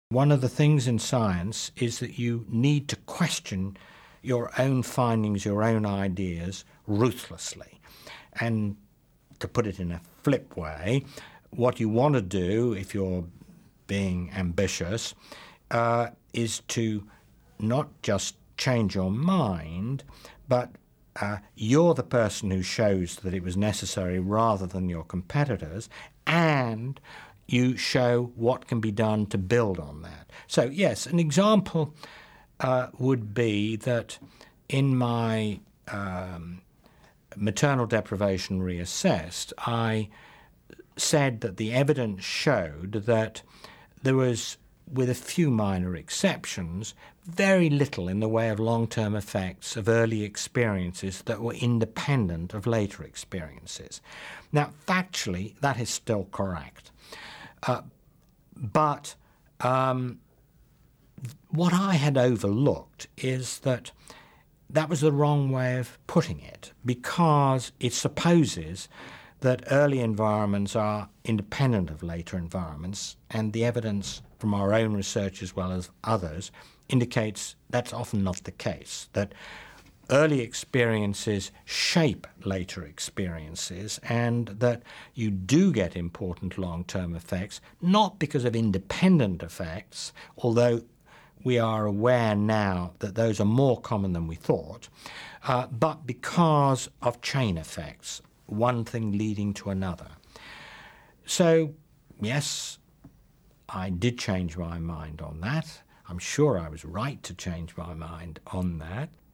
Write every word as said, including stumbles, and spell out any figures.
One of the things in science is that you need to question your own findings, your own ideas, ruthlessly. And to put it in a flip way, what you want to do if you're being ambitious uh, is to not just change your mind, but uh, you're the person who shows that it was necessary rather than your competitors, and you show what can be done to build on that. So yes, an example uh, would be that in my um, maternal deprivation reassessed, I said that the evidence showed that there was, with a few minor exceptions, very little in the way of long-term effects of early experiences that were independent of later experiences. Now, factually, that is still correct. Uh, but um, what I had overlooked is that that was the wrong way of putting it, because it supposes that early environments are independent of later environments, and the evidence from our own research as well as others indicates that's often not the case, that early experiences shape later experiences, and that you do get important long-term effects, not because of independent effects, although we are aware now that those are more common than we thought, uh, but because of chain effects, one thing leading to another. So, yes, I did change my mind on that. I'm sure I was right to change my mind on that.